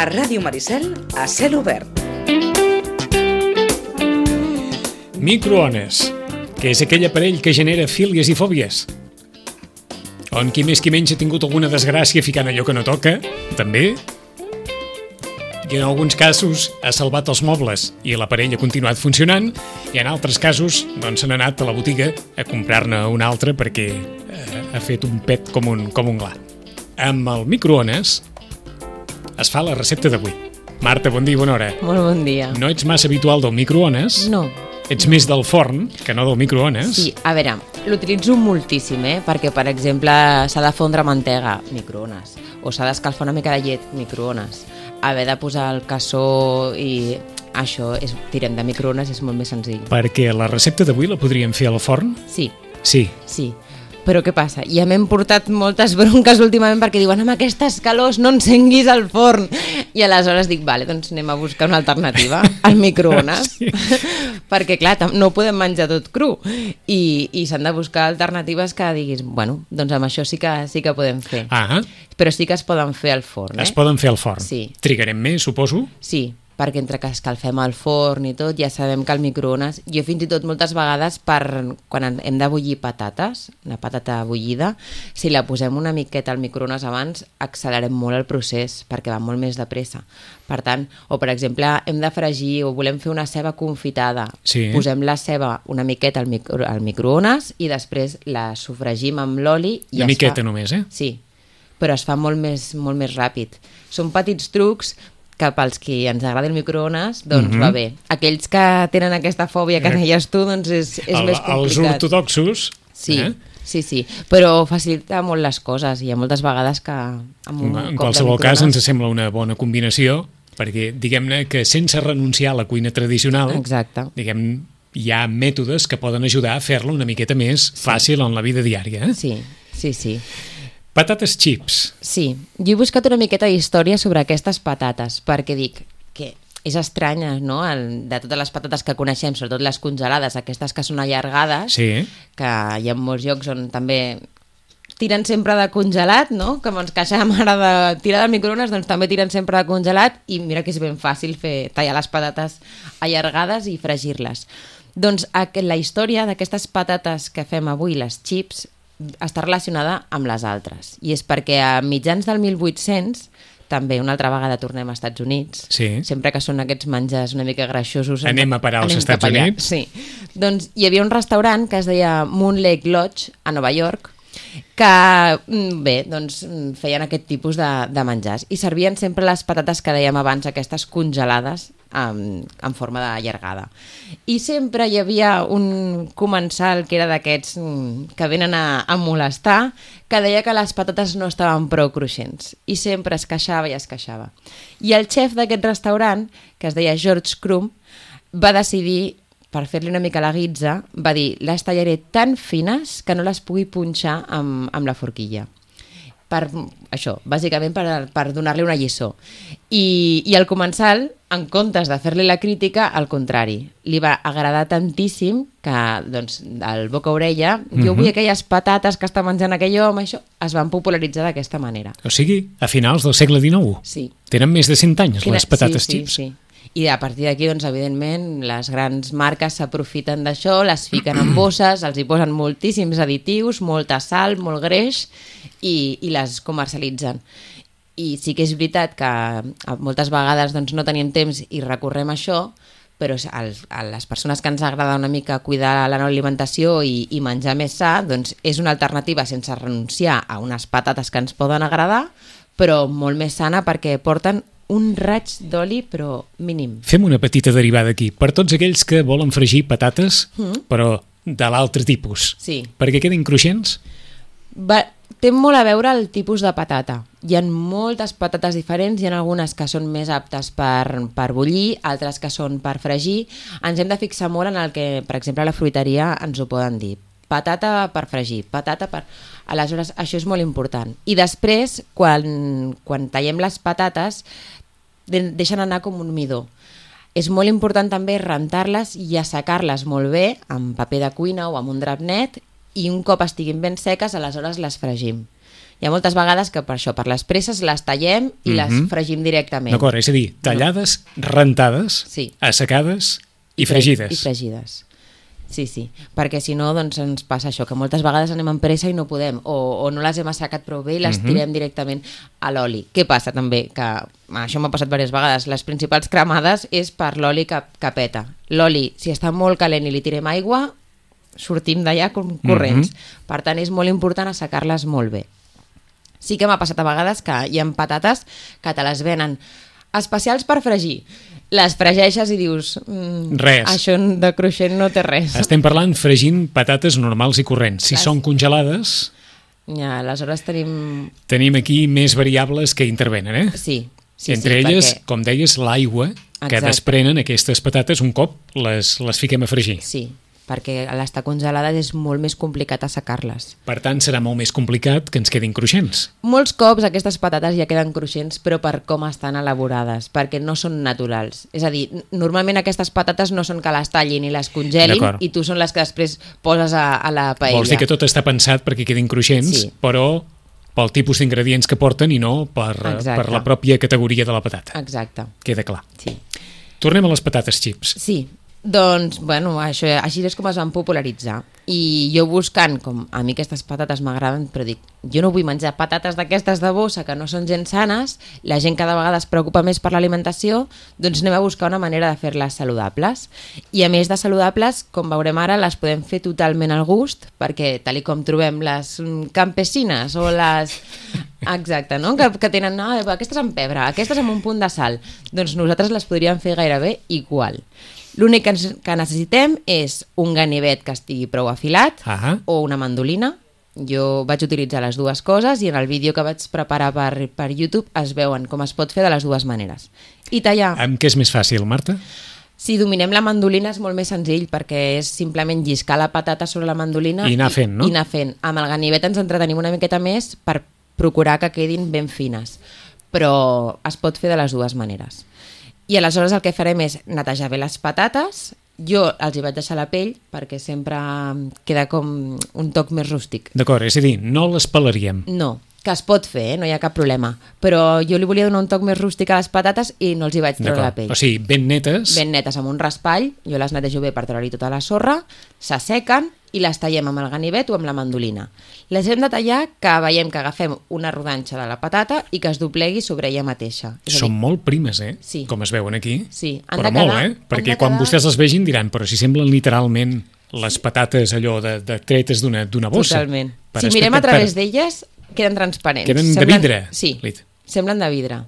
A Ràdio Maricel, a cel obert. Microones, que és aquell aparell que genera fílies i fòbies. On qui més qui menys ha tingut alguna desgràcia ficant allò que no toca, també. I en alguns casos ha salvat els mobles i l'aparell ha continuat funcionant, i en altres casos doncs s'han anat a la botiga a comprar-ne un altre perquè ha fet un pet com un gla. Amb el microones es fa la recepta d'avui. Marta, bon dia i bona hora. Molt bon dia. No ets massa habitual del microones? No. Ets més del forn que no del microones? Sí, a veure, l'utilitzo moltíssim, perquè, per exemple, s'ha de fondre mantega, microones, o s'ha d'escalfar una mica de llet, microones. Haver de posar el cassó i això, tirem de microones, és molt més senzill. Perquè la recepta d'avui la podríem fer al forn? Sí. Sí. Sí. Però què passa? Ja m'hem portat moltes bronques últimament perquè diuen amb aquestes calors no encenguis el forn. I aleshores dic, vale, doncs anem a buscar una alternativa al microones. Sí. Perquè, clar, no podem menjar tot cru. I s'han de buscar alternatives que diguis, bueno, doncs amb això sí que podem fer. Ah. Però sí que es poden fer al forn. Es poden fer al forn. Sí. Trigarem més, suposo? Sí, perquè entre que escalfem el forn i tot, ja sabem que el microones... Jo fins i tot moltes vegades, quan hem de bullir patates, una patata bullida, si la posem una miqueta al microones abans, accelerem molt el procés, perquè va molt més de pressa. Per tant, o per exemple, hem de fregir o volem fer una ceba confitada. Sí. Posem la ceba una miqueta al microones i després la sofregim amb l'oli. Una miqueta només, Sí, però es fa molt més ràpid. Són petits trucs que pels qui ens agrada el microones, doncs va bé. Aquells que tenen aquesta fòbia que deies tu, doncs és més complicat. Els ortodoxos... Sí, sí, però facilita molt les coses. Hi ha moltes vegades que... En qualsevol cas ens sembla una bona combinació, perquè diguem-ne que sense renunciar a la cuina tradicional, exacte, hi ha mètodes que poden ajudar a fer-la una miqueta més fàcil en la vida diària. Sí. Patates chips. Sí, jo he buscat una miqueta d'història sobre aquestes patates, perquè dic que és estranya, no?, de totes les patates que coneixem, sobretot les congelades, aquestes que són allargades, sí, que hi ha molts llocs on també tiren sempre de congelat, no?, que ens queixem ara de tirar del microones, doncs també tiren sempre de congelat, i mira que és ben fàcil tallar les patates allargades i fregir-les. Doncs la història d'aquestes patates que fem avui, les chips, està relacionada amb les altres. I és perquè a mitjans del 1800, també una altra vegada tornem als Estats Units, sempre que són aquests menjars una mica greixosos... Anem a parar als Estats Units? Sí. Doncs hi havia un restaurant que es deia Moon Lake Lodge, a Nova York, que, doncs feien aquest tipus de menjars. I servien sempre les patates que dèiem abans, aquestes congelades, en forma d'allargada. I sempre hi havia un comensal que era d'aquests que venen a molestar, que deia que les patates no estaven prou cruixents, i sempre es queixava. I el xef d'aquest restaurant, que es deia George Crumb, va decidir, per fer-li una mica la guitza, va dir, les tallaré tan fines que no les pugui punxar amb la forquilla. Per això, bàsicament per donar-li una lliçó. I el comensal, en comptes de fer-li la crítica, al contrari, li va agradar tantíssim que, doncs, al boca-orella, jo vull aquelles patates que està menjant aquell home, això, es van popularitzar d'aquesta manera. O sigui, a finals del segle XIX. Sí. Tenen més de 100 anys, les patates chips. Sí. I a partir d'aquí, doncs, evidentment, les grans marques s'aprofiten d'això, les fiquen en bosses, els hi posen moltíssims additius, molta sal, molt greix, i les comercialitzen. I sí que és veritat que moltes vegades doncs, no tenim temps i recorrem a això, però a les persones que ens agrada una mica cuidar la nostra alimentació i menjar més sa, doncs és una alternativa sense renunciar a unes patates que ens poden agradar, però molt més sana perquè porten un raig d'oli, però mínim. Fem una petita derivada aquí. Per tots aquells que volen fregir patates, però de l'altre tipus. Sí. Perquè quedin cruixents? Té molt a veure el tipus de patata. Hi ha moltes patates diferents, hi ha algunes que són més aptes per bullir, altres que són per fregir. Ens hem de fixar molt en el que, per exemple, a la fruiteria ens ho poden dir. Patata per fregir, patata per... Aleshores, això és molt important. I després, quan tallem les patates, deixen anar com un midó. És molt important també rentar-les i assecar-les molt bé amb paper de cuina o amb un drap net, i un cop estiguin ben seques, aleshores les fregim. Hi ha moltes vegades que per això, per les presses, les tallem i les fregim directament. D'acord, és a dir, tallades, rentades, Sí. assecades i fregides. I fregides. Sí, perquè si no doncs ens passa això, que moltes vegades anem amb pressa i no podem, o no les hem assecat prou bé i les tirem directament a l'oli. Què passa també? Que això m'ha passat diverses vegades. Les principals cremades és per l'oli que peta. L'oli, si està molt calent i li tirem aigua, sortim d'allà corrents. Per tant, és molt important assecar-les molt bé. Sí que m'ha passat a vegades que hi ha patates que te les venen especials per fregir. Les fregeixes i dius... Res. Això de cruixent no té res. Estem parlant fregint patates normals i corrents. Si són congelades, Ja, aleshores tenim aquí més variables que intervenen, eh? Sí, Entre elles, perquè... com deies, l'aigua que Exacte. desprenen aquestes patates un cop les fiquem a fregir. Sí, perquè a l'estar congelades és molt més complicat assecar-les. Per tant, serà molt més complicat que ens quedin cruixents. Molts cops aquestes patates ja queden cruixents, però per com estan elaborades, perquè no són naturals. És a dir, normalment aquestes patates no són que les tallin i les congelin i tu són les que després poses a la paella. Vols dir que tot està pensat perquè quedin cruixents, Sí. però pel tipus d'ingredients que porten i no per la pròpia categoria de la patata. Exacte. Queda clar. Sí. Tornem a les patates xips. Sí, doncs, bueno, això, així és com es van popularitzar. I jo buscant, com a mi aquestes patates m'agraden, però dic, jo no vull menjar patates d'aquestes de bossa que no són gens sanes, la gent cada vegada es preocupa més per l'alimentació, doncs anem a buscar una manera de fer-les saludables. I a més de saludables, com veurem ara, les podem fer totalment al gust, perquè tal i com trobem les campesines o les... Exacte, no? Que tenen, aquestes amb pebre, aquestes amb un punt de sal. Doncs nosaltres les podríem fer gairebé igual. L'únic que necessitem és un ganivet que estigui prou afilat o una mandolina. Jo vaig utilitzar les dues coses i en el vídeo que vaig preparar per YouTube es veuen com es pot fer de les dues maneres. I tallar... Amb què és més fàcil, Marta? Si dominem la mandolina és molt més senzill perquè és simplement lliscar la patata sobre la mandolina i anar fent, no? I anar fent. Amb el ganivet ens entretenim una miqueta més per procurar que quedin ben fines. Però es pot fer de les dues maneres. I aleshores el que farem és netejar bé les patates. Jo els hi vaig deixar la pell perquè sempre queda com un toc més rústic. D'acord, és a dir, no les pelaríem. No, que es pot fer, no hi ha cap problema. Però jo li volia donar un toc més rústic a les patates i no els hi vaig treure la pell. O sigui, ben netes. Ben netes amb un raspall, jo les netejo bé per treure-hi tota la sorra, s'assequen i les tallem amb el ganivet o amb la mandolina. Les hem de tallar que veiem que agafem una rodanxa de la patata i que es doblegui sobre ella mateixa. Són molt primes, Sí. Com es veuen aquí. Sí. Però molt, Perquè quan vostès les vegin diran, però si semblen literalment les patates allò de tretes d'una bossa. Totalment. Si mirem a través d'elles, queden transparents. Queden de vidre. Sí, semblen de vidre.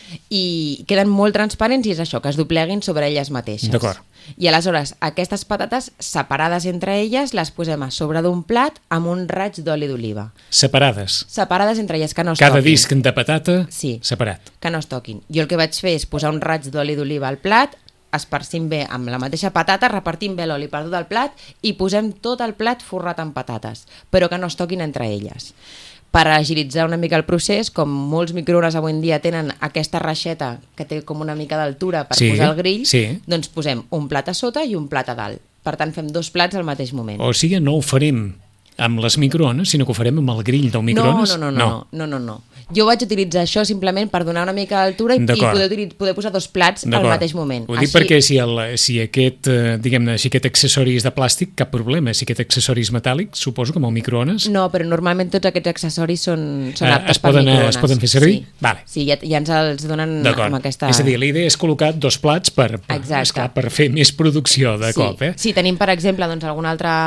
I queden molt transparents i és això, que es dobleguin sobre elles mateixes. D'acord. I aleshores aquestes patates separades entre elles les posem a sobre d'un plat amb un raig d'oli d'oliva. Separades. Separades entre elles, que no es toquin. Cada disc de patata separat. Que no es toquin. Jo el que vaig fer és posar un raig d'oli d'oliva al plat, esparcim bé amb la mateixa patata, repartim bé l'oli per tot el plat i posem tot el plat forrat amb patates, però que no es toquin entre elles. Per agilitzar una mica el procés, com molts microones avui en dia tenen aquesta reixeta que té com una mica d'altura per posar el grill, doncs posem un plat a sota i un plat a dalt. Per tant, fem dos plats al mateix moment. O sigui, no ho farem amb les microones, sinó que ho farem amb el grill del microones? No. Jo vaig utilitzar això simplement per donar una mica d'altura i poder posar dos plats al mateix moment. Ho dic perquè si aquest accessori és de plàstic, cap problema. Si aquest accessori és metàl·lic, suposo que amb el microones... No, però normalment tots aquests accessoris són aptes per microones. Es poden fer servir? Sí, vale. Sí, ja ens els donen amb aquesta... És a dir, la idea és col·locar dos plats per fer més producció de cop. Si tenim, per exemple, algun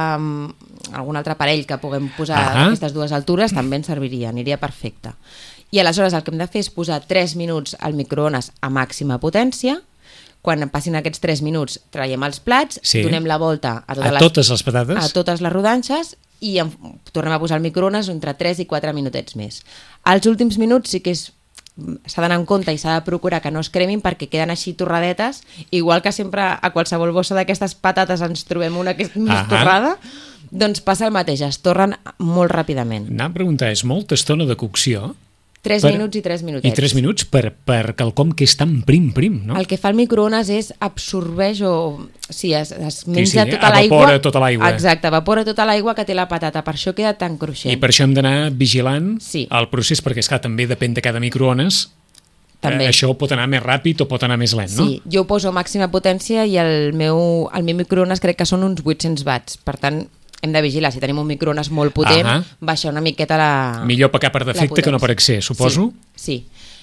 altre aparell que puguem posar aquestes dues altures, també ens serviria, aniria perfecte. I aleshores el que hem de fer és posar 3 minuts al microones a màxima potència. Quan passin aquests 3 minuts traiem els plats, donem la volta a totes les patates, a totes les rodanxes i tornem a posar al microones entre 3 i 4 minutets més. Els últims minuts sí que s'ha d'anar en compte i s'ha de procurar que no es cremin perquè queden així torradetes, igual que sempre a qualsevol bossa d'aquestes patates ens trobem una que és més torrada, doncs passa el mateix, es torren molt ràpidament. Anava a preguntar, és molta estona de cocció? 3 minuts i 3 minutets. I 3 minuts per quelcom que és tan prim, no? El que fa el microones és absorbeix es menja sí, tota l'aigua. Evapora tota l'aigua. Exacte, evapora tota l'aigua que té la patata, per això queda tan cruixent. I per això hem d'anar vigilant Sí. el procés, perquè esclar, també depèn de cada microones. També. Això pot anar més ràpid o pot anar més lent, no? Sí, jo ho poso a màxima potència i el meu microones crec que són uns 800 watts, per tant hem de vigilar, si tenim un microones molt potent, baixar una miqueta la Millor pecar per defecte que no per excés, suposo. Sí.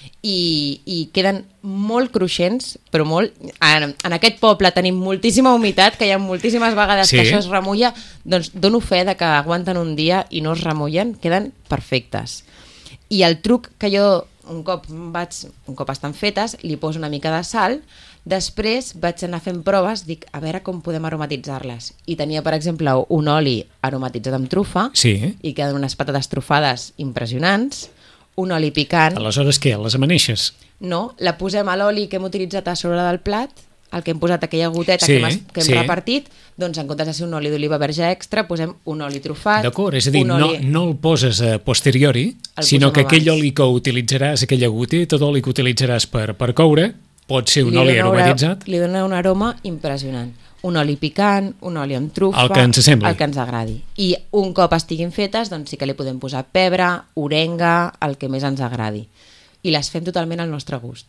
I queden molt cruixents, però molt... En aquest poble tenim moltíssima humitat, que hi ha moltíssimes vegades que això es remulla, doncs dono fe de que aguanten un dia i no es remullen, queden perfectes. I el truc que jo, un cop estan fetes, li poso una mica de sal, després vaig anar fent proves, dic, a veure com podem aromatitzar-les. I tenia, per exemple, un oli aromatitzat amb trufa, i queden unes patates trufades impressionants, un oli picant... Aleshores què? Les amaneixes? No, la posem a l'oli que hem utilitzat a sobre del plat, el que hem posat aquella goteta que hem repartit, doncs en comptes de ser un oli d'oliva verge extra, posem un oli trufat. D'acord, és a dir, no el poses a posteriori, sinó que aquell oli que utilitzaràs, aquella goteta d'oli que utilitzaràs per coure, pot ser un oli aromatitzat. Li dona un aroma impressionant. Un oli picant, un oli amb trufa... El que ens sembli. El que ens agradi. I un cop estiguin fetes, doncs sí que li podem posar pebre, orenga, el que més ens agradi. I les fem totalment al nostre gust.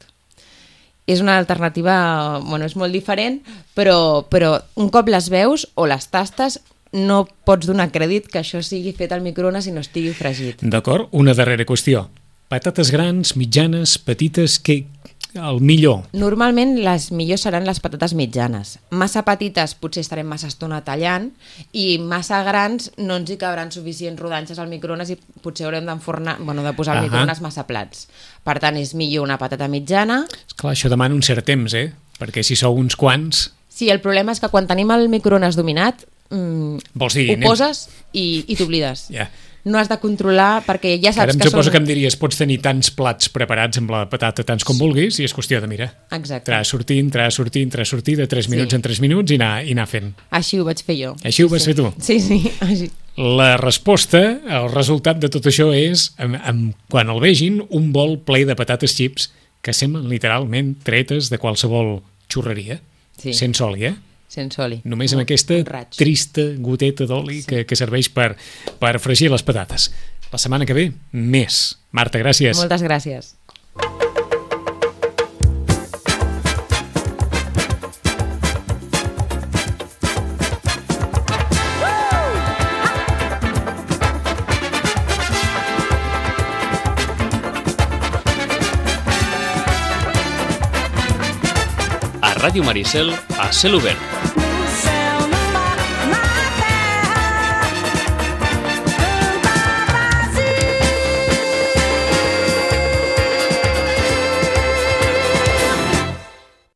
És una alternativa, és molt diferent, però un cop les veus o les tastes, no pots donar crèdit que això sigui fet al microones i no estigui fregit. D'acord, una darrera qüestió. Patates grans, mitjanes, petites, el millor? Normalment les millors seran les patates mitjanes. Massa petites potser estarem massa estona tallant i massa grans no ens hi cabran suficients rodanxes al microones i potser haurem de posar al microones massa plats. Per tant, és millor una patata mitjana. Esclar, això demana un cert temps, perquè si sou uns quants... Sí, el problema és que quan tenim el microones dominat, vols dir, ho poses i t'oblides. Ja. No has de controlar perquè ja saps que suposo que em diries, pots tenir tants plats preparats amb la patata, tants com vulguis, i és qüestió de mirar. Exacte. Entrar, sortir, de 3 minuts en 3 minuts i anar fent. Així ho vaig fer jo. Així ho vas fer tu? Sí, així. La resposta, el resultat de tot això és, quan el vegin, un bol ple de patates xips que semblen literalment tretes de qualsevol xurreria, sense oli, sense oli. Només amb aquesta trista goteta d'oli que serveix per fregir les patates. La setmana que ve, més. Marta, gràcies. Moltes gràcies. A Ràdio Maricel, a cel obert.